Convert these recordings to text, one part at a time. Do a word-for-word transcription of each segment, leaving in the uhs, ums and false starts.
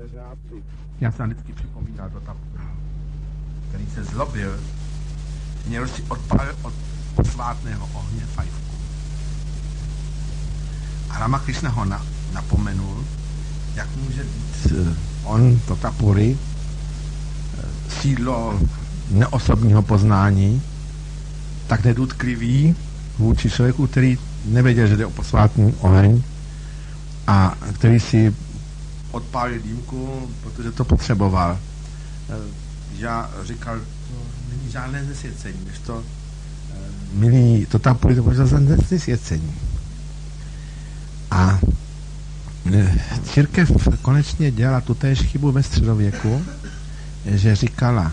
Já jsem vždycky připomínal do Tapura, který se zlobil, měl si odpálil od posvátného ohně fajfku. A Ramakrishna ho na, napomenul, jak může být on, to Tapury, sídlo neosobního poznání, tak nedoutklivý vůči člověku, který nevěděl, že jde o posvátný oheň a který si odpálil dýmku, protože to potřeboval. Já říkal, to není žádné znesvěcení, než to milí, to Tapury to považoval za znesvěcení. A církev konečně dělala tutéž chybu ve středověku, že říkala,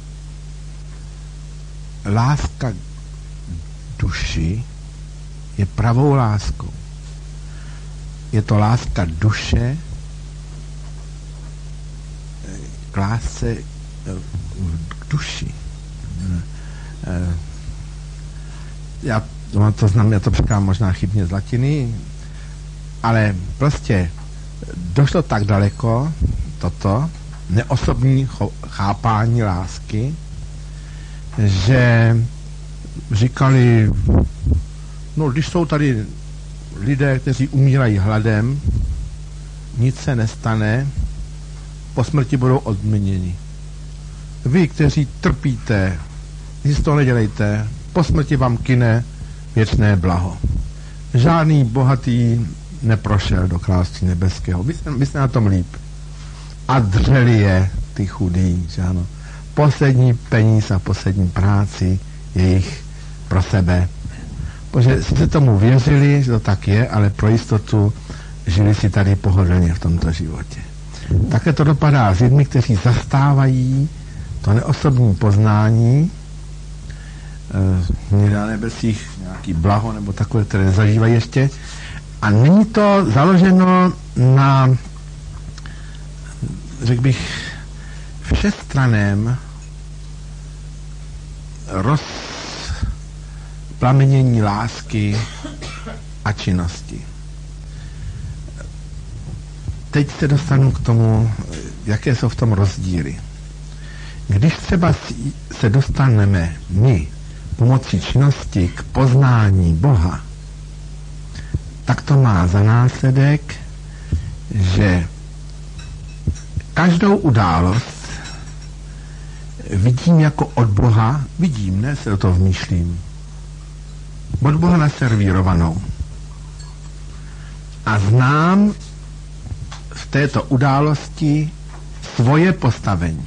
láska duši je pravou láskou. Je to láska duše k lásce k duši. Já to znám, já to říkám možná chybně z latiny, ale prostě došlo tak daleko toto neosobní chápání lásky, že říkali, no když jsou tady lidé, kteří umírají hladem, nic se nestane, po smrti budou odměněni. Vy, kteří trpíte, nic z toho nedělejte, po smrti vám kyne věčné blaho. Žádný bohatý neprošel do království nebeského. Vy jste, vy jste na tom líp. A dřeli je ty chudí, že ano. Poslední peníze a poslední práci jejich pro sebe. Protože sice tomu věřili, že to tak je, ale pro jistotu žili si tady pohodlně v tomto životě. Také to dopadá s lidmi, kteří zastávají to neosobní poznání, e, na nebesích nějaký blaho nebo takové, které nezažívají ještě. A není to založeno na, řekl bych, všestraném rozplamenění lásky a činnosti. Teď se dostanu k tomu, jaké jsou v tom rozdíly. Když třeba se dostaneme my pomocí činnosti k poznání Boha, tak to má za následek, že každou událost vidím jako od Boha, vidím, ne, se do toho vmýšlím, od Boha naservírovanou. A znám v této události svoje postavení.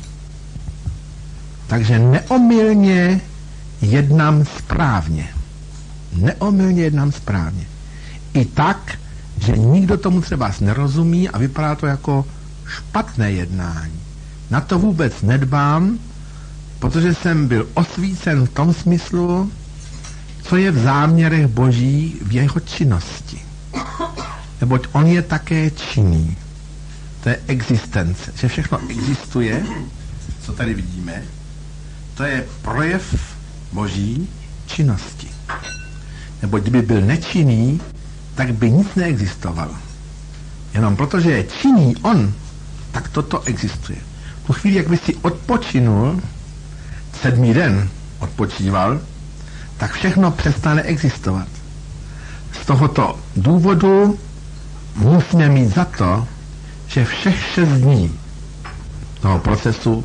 Takže neomylně jednám správně. Neomylně jednám správně. I tak, že nikdo tomu třeba nerozumí a vypadá to jako špatné jednání. Na to vůbec nedbám, protože jsem byl osvícen v tom smyslu, co je v záměrech Boží v jeho činnosti. Neboť on je také činný. To je existence. Že všechno existuje, co tady vidíme, to je projev Boží činnosti. Neboť kdyby byl nečinný, tak by nic neexistovalo. Jenom protože je činný on, tak toto existuje. V tu chvíli, jak by si odpočinul, sedmý den odpočíval, tak všechno přestane existovat. Z tohoto důvodu musíme mít za to, že všech šest dní toho procesu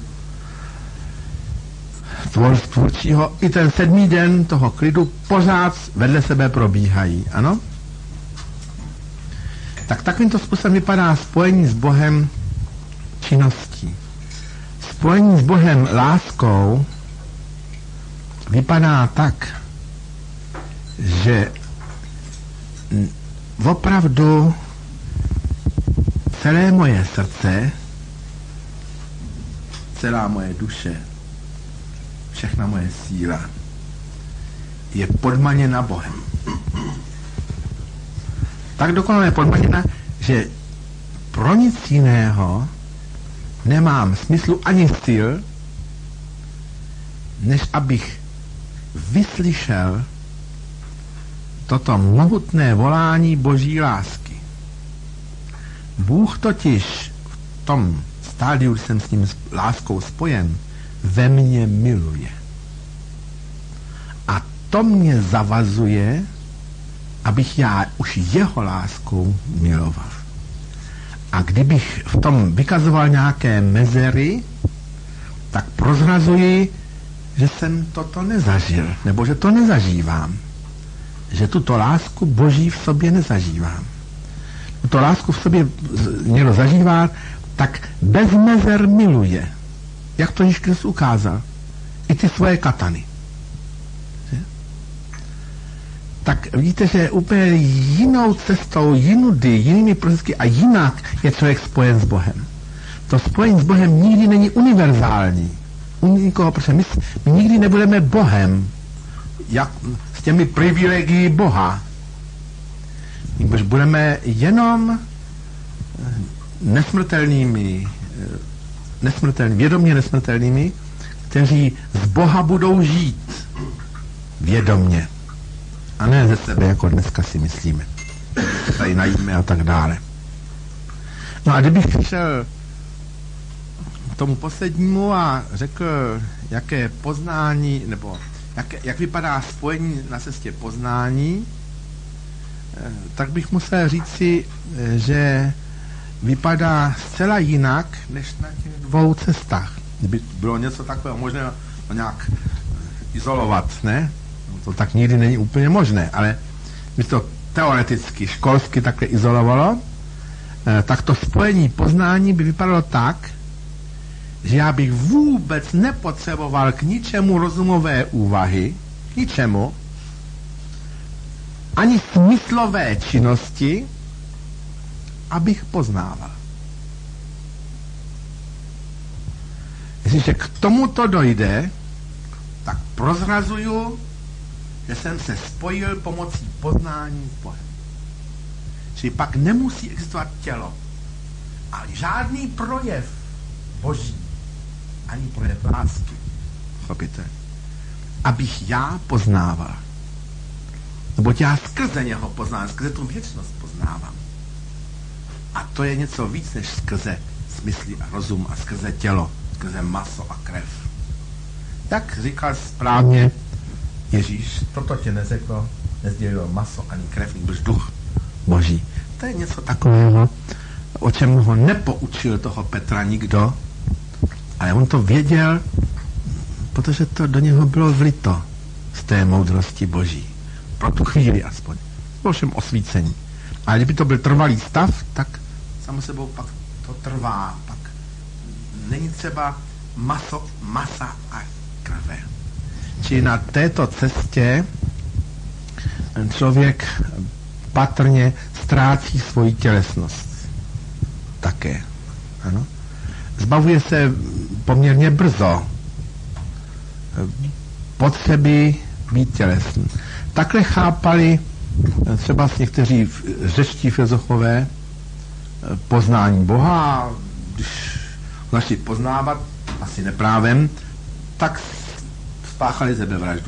tvůrčího i ten sedmý den toho klidu pořád vedle sebe probíhají, ano? Tak takovýmto způsobem vypadá spojení s Bohem činností. Spojení s Bohem láskou vypadá tak, že opravdu celé moje srdce, celá moje duše, všechna moje síla je podmaněna Bohem. Tak dokonale podmaněna, že pro nic jiného nemám smyslu ani styl, než abych vyslyšel toto mohutné volání Boží lásky. Bůh totiž v tom stádiu, kdy jsem s ním láskou spojen, ve mně miluje. A to mě zavazuje, abych já už jeho láskou miloval. A kdybych v tom vykazoval nějaké mezery, tak prozrazuji, že jsem toto nezažil, nebo že to nezažívám. Že tuto lásku Boží v sobě nezažívám. Tuto lásku v sobě někdo zažívá, tak bez mezer miluje. Jak to Ježíš Kristus ukázal. I ty svoje katany. Že? Tak vidíte, že úplně jinou cestou, jinudy, jinými prostředky a jinak je člověk spojen s Bohem. To spojení s Bohem nikdy není univerzální. U nikoho, protože my, my nikdy nebudeme Bohem. Jak s těmi privilegii Boha. Když budeme jenom nesmrtelnými, nesmrtelnými, vědomě nesmrtelnými, kteří z Boha budou žít vědomě. A ne ze sebe, jako dneska si myslíme. Tady najíme a tak dále. No a kdybych šel k tomu poslednímu a řekl, jaké poznání, nebo jak, jak vypadá spojení na cestě poznání, tak bych musel říci, že vypadá zcela jinak, než na těch dvou cestách. Kdyby bylo něco takového možné to nějak izolovat, ne? To tak nikdy není úplně možné, ale když to teoreticky, školsky takhle izolovalo, tak to spojení poznání by vypadalo tak, že já bych vůbec nepotřeboval k ničemu rozumové úvahy, k ničemu, ani smyslové činnosti, abych poznával. Jestliže k tomuto dojde, tak prozrazuju, že jsem se spojil pomocí poznání s Bohem. Čili pak nemusí existovat tělo, ale žádný projev Boží, ani projev lásky, chopíte, abych já poznával. Neboť já skrze něho poznávám, skrze tu věčnost poznávám. A to je něco víc, než skrze smysly a rozum a skrze tělo, skrze maso a krev. Jak říkal správně Ježíš, toto tě neřeklo, nezdělilo maso ani krev, nýbrž duch Boží. To je něco takového, o čem ho nepoučil toho Petra nikdo, ale on to věděl, protože to do něho bylo vlito z té moudrosti Boží. Pro tu chvíli aspoň. Bylo všem osvícení. Ale kdyby to byl trvalý stav, tak samo sebou pak to trvá. Pak není třeba maso, masa a krve. Čili na této cestě člověk patrně ztrácí svoji tělesnost. Také. Ano. Zbavuje se poměrně brzo potřeby být tělesný. Takhle chápali třeba někteří řečtí filozofové poznání Boha, když začali poznávat, asi neprávem, tak spáchali sebevraždu.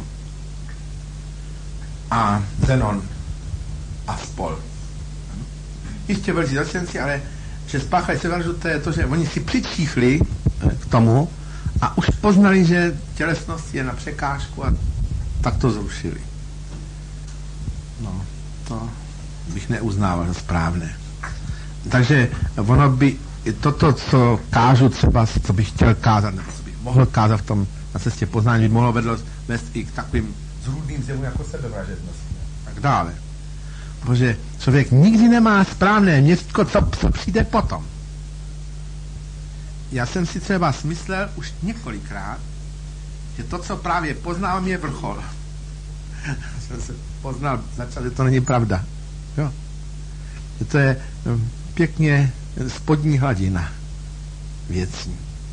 A Zenon a spol. Jistě velcí zasvědci, ale že spáchali sebevraždu, to je to, že oni si přičíchli k tomu a už poznali, že tělesnost je na překážku a tak to zrušili. No, to bych neuznával za správné. Takže ono by toto, co kážu třeba, co bych chtěl kázat, nebo co bych mohl kázat v tom na cestě poznání, by mohlo vedlo vést i k takovým zrůdným zjevům jako sebevražednosti. Tak dále. Protože člověk nikdy nemá správné měřítko, co, co přijde potom. Já jsem si třeba smyslel už několikrát, že to, co právě poznávám, je vrchol. Jsem se poznal, začal, že to není pravda. Jo. Že to je pěkně spodní hladina věcí.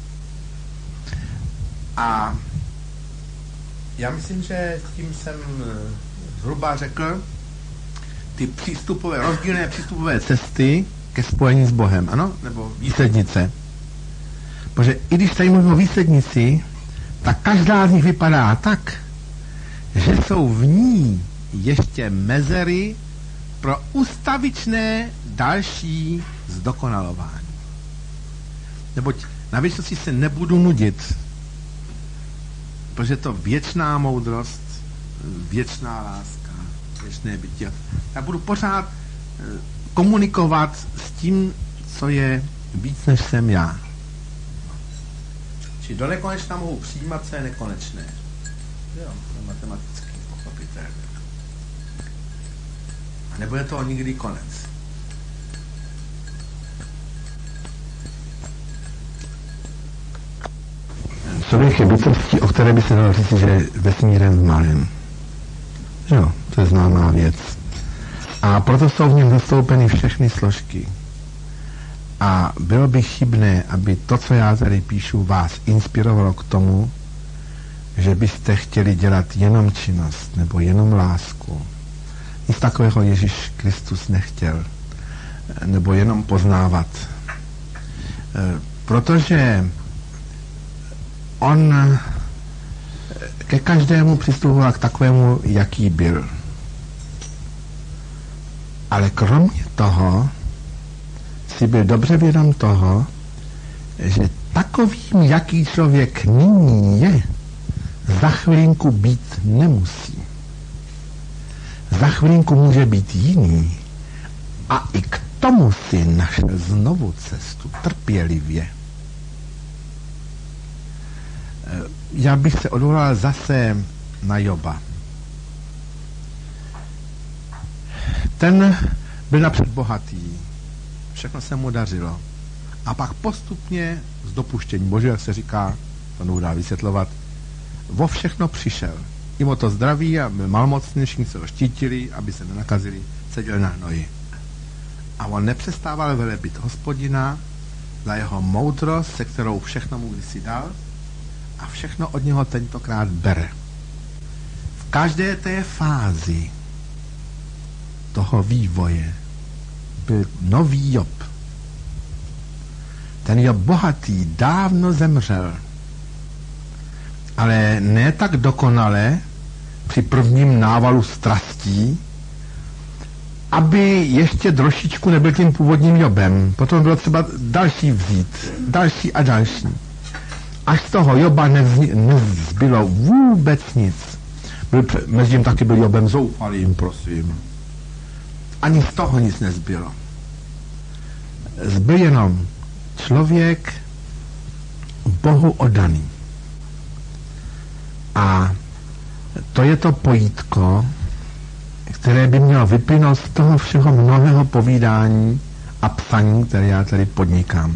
A já myslím, že tím jsem zhruba řekl ty přístupové, rozdílné přístupové cesty ke spojení s Bohem, ano? Nebo výslednice. Protože i když tady mluvím o výslednici, tak každá z nich vypadá tak, že jsou v ní ještě mezery pro ustavičné další zdokonalování. Neboť na věčnosti se nebudu nudit, protože to věčná moudrost, věčná láska, věčné bytí. Já budu pořád komunikovat s tím, co je víc, než jsem já. Či do nekonečna mohu přijímat, co je nekonečné. Jo, to je matematicky pochopitelné. A nebude toho nikdy konec. Člověk je bytostí, o které by se dalo říct, že je vesmírem malým. Jo, to je známá věc. A proto jsou v něm zastoupeny všechny složky. A bylo by chybné, aby to, co já tady píšu, vás inspirovalo k tomu, že byste chtěli dělat jenom činnost nebo jenom lásku. Nic takového Ježíš Kristus nechtěl. Nebo jenom poznávat. Protože on ke každému přistupoval k takovému, jaký byl. Ale kromě toho si byl dobře vědom toho, že takovým, jaký člověk nyní je, za chvilinku být nemusí. Za chvilinku může být jiný a i k tomu si našel znovu cestu trpělivě. Já bych se odvolal zase na Joba. Ten byl napřed bohatý, všechno se mu dařilo. A pak postupně z dopuštění Božího, jak se říká, to nedá vysvětlovat, vo všechno přišel. I o to zdraví a byl malmocný, všichni se ho štítili, aby se nenakazili, seděl na hnoji. A on nepřestával velebit Hospodina za jeho moudrost, se kterou všechno mu kdysi dal, a všechno od něho tentokrát bere. V každé té fázi toho vývoje byl nový Job. Ten Job bohatý dávno zemřel, ale ne tak dokonale při prvním návalu strastí, aby ještě trošičku nebyl tím původním Jobem. Potom bylo třeba další vzít, další a další. Až z toho Joba nevzni, nezbylo vůbec nic. Byl, mezi tím taky byl Jobem zoufalým, prosím. Ani z toho nic nezbylo. Zbyl jenom člověk Bohu oddaný. A to je to pojítko, které by mělo vyplynout z toho všeho mnohého povídání a psaní, které já tady podnikám.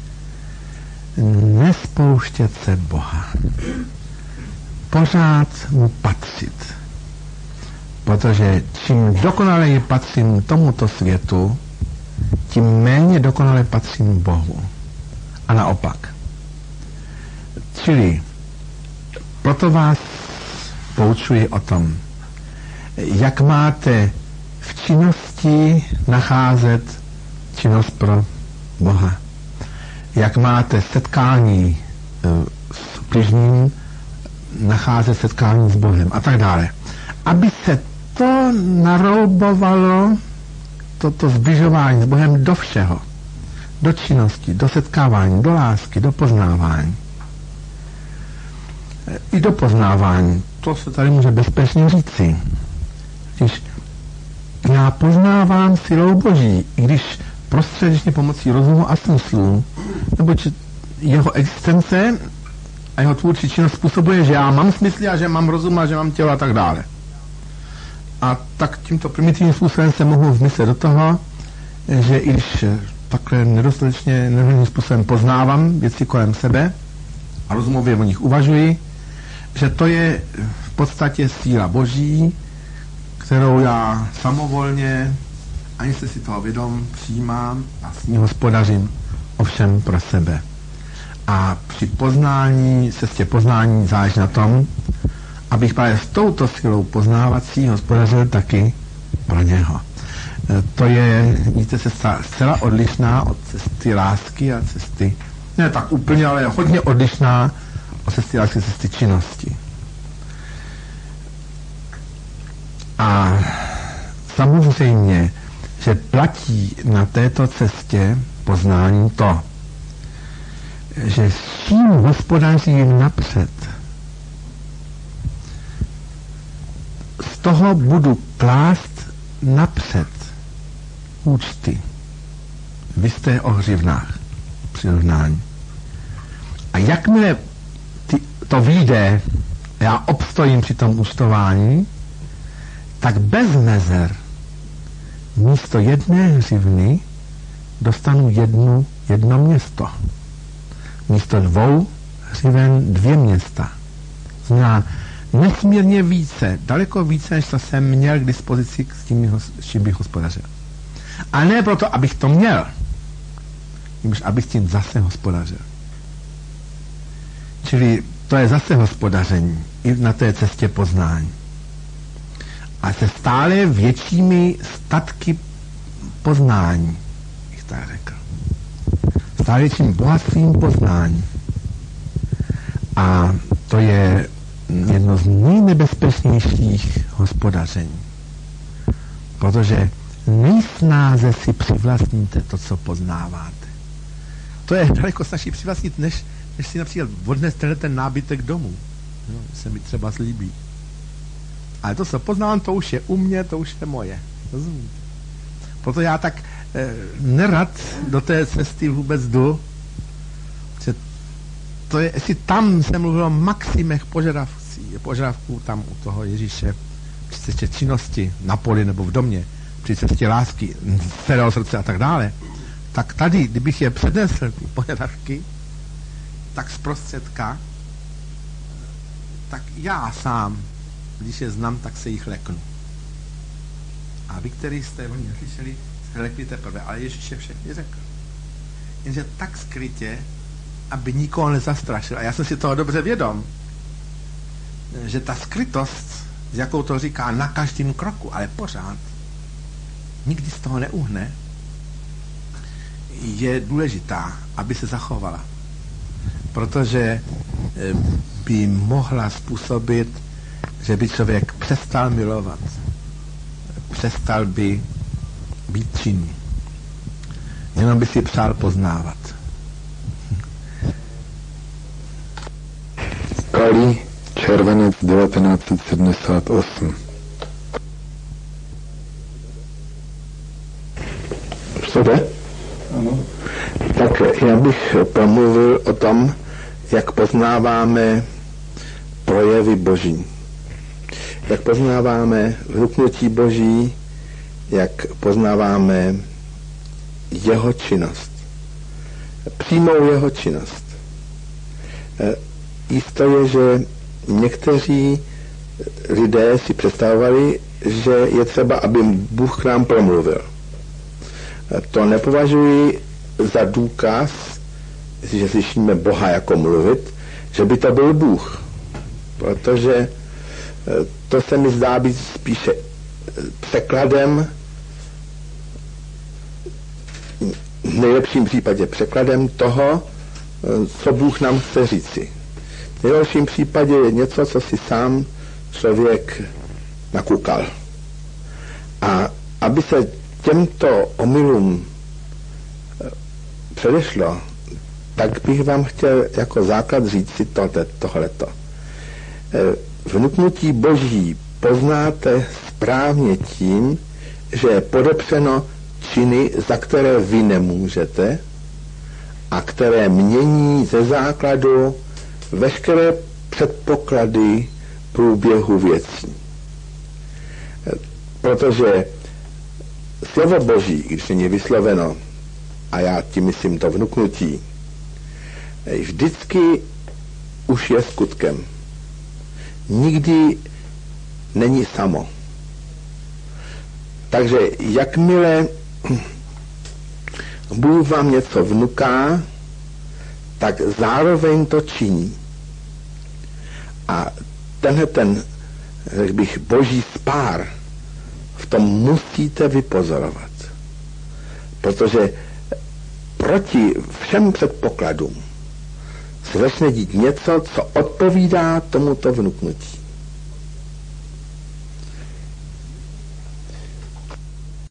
Nespouštět se Boha. Pořád mu patřit. Protože čím dokonaleji patřím tomuto světu, tím méně dokonale patřím Bohu. A naopak. Čili proto vás poučuji o tom, jak máte v činnosti nacházet činnost pro Boha. Jak máte setkání s bližním nacházet setkání s Bohem a tak dále. Aby se to naroubovalo, toto zbližování s Bohem do všeho. Do činnosti, do setkávání, do lásky, do poznávání. I do poznávání. To se tady může bezpečně říci. Když já poznávám silou Boží, i když prostředečně pomocí rozumu a smyslu, neboť jeho existence a jeho tvůrčí činnost způsobuje, že já mám smysly a že mám rozum a že mám tělo a tak dále. A tak tímto primitivním způsobem se mohu vmyslet do toho, že i když takhle nedostatečně nerovným způsobem poznávám věci kolem sebe a rozumově o nich uvažuji, že to je v podstatě síla Boží, kterou já samovolně, ani se si toho vědom, přijímám a s ní hospodařím ovšem pro sebe. A při poznání, cestě poznání záleží na tom, abych právě s touto silou poznávací hospodařil taky pro něho. To je, víte, cesta zcela odlišná od cesty lásky a cesty, ne tak úplně, ale hodně odlišná od cesty lásky a cesty činnosti. A samozřejmě, že platí na této cestě poznání to, že s čím hospodařím napřed, z toho budu klást napřed účty. Vy jste o hřivnách přirovnání. A jakmile ty, to vyjde, já obstojím při tom účtování, tak bez mezer místo jedné hřivny dostanu jednu, jedno město. Místo dvou hřiven dvě města. Znamená nesmírně více, daleko více, než to jsem měl k dispozici, s tím, s čím bych hospodařil. A ne proto, abych to měl, nebož abych s tím zase hospodařil. Čili to je zase hospodaření i na té cestě poznání. A se stále většími statky poznání, bych tak řekl. Stále větším bohatstvím poznání. A to je jedno z nejnebezpečnějších hospodaření. Protože nejsnáze si přivlastníte to, co poznáváte. To je daleko snažší přivlastnit, než, než si například odnést ten nábytek domů. No, se mi třeba slíbí. Ale to, co poznávám, to už je u mě, to už je moje. Rozumíte? Proto já tak eh, nerad do té cesty vůbec jdu, že to je, jestli tam se mluvilo o maximech požadavků, požadavků tam u toho Ježíše při cestě činnosti na poli nebo v domě, při cestě lásky, celého srdce a tak dále, tak tady, kdybych je přednesl ty požadavky, tak zprostředka, tak já sám, když je znám, tak se jich leknu. A vy, kteří jste o ní slyšeli, se lekli teprve, ale Ježíš je všechny řekl. Jenže tak skrytě, aby nikoho nezastrašil. A já jsem si toho dobře vědom, že ta skrytost, s jakou to říká na každém kroku, ale pořád, nikdy z toho neuhne, je důležitá, aby se zachovala. Protože by mohla způsobit, že by člověk přestal milovat, přestal by být činný. Jenom by si přál poznávat. Kali, červenec devatenáct set sedmdesát osm. Co jde? Ano. Tak já bych promluvil o tom, jak poznáváme projevy Boží. Jak poznáváme vnuknutí Boží, jak poznáváme jeho činnost. Přímou jeho činnost. Jisto je, že někteří lidé si představovali, že je třeba, aby Bůh k nám promluvil. To nepovažuji za důkaz, že slyšíme Boha jako mluvit, že by to byl Bůh. Protože to se mi zdá být spíše překladem, v nejlepším případě překladem toho, co Bůh nám chce říci. V nejlepším případě je něco, co si sám člověk nakukal. A aby se těmto omylům předešlo, tak bych vám chtěl jako základ říct si tohleto. Vnuknutí Boží poznáte správně tím, že je podepřeno činy, za které vy nemůžete a které mění ze základu veškeré předpoklady průběhu věcí. Protože slovo Boží, když není vysloveno, a já tím myslím to vnuknutí, vždycky už je skutkem. Nikdy není samo. Takže jakmile Bůh vám něco vnuká, tak zároveň to činí. A tenhle ten, řekl bych, Boží spár v tom musíte vypozorovat. Protože proti všem předpokladům se začne dít něco, co odpovídá tomuto vnuknutí.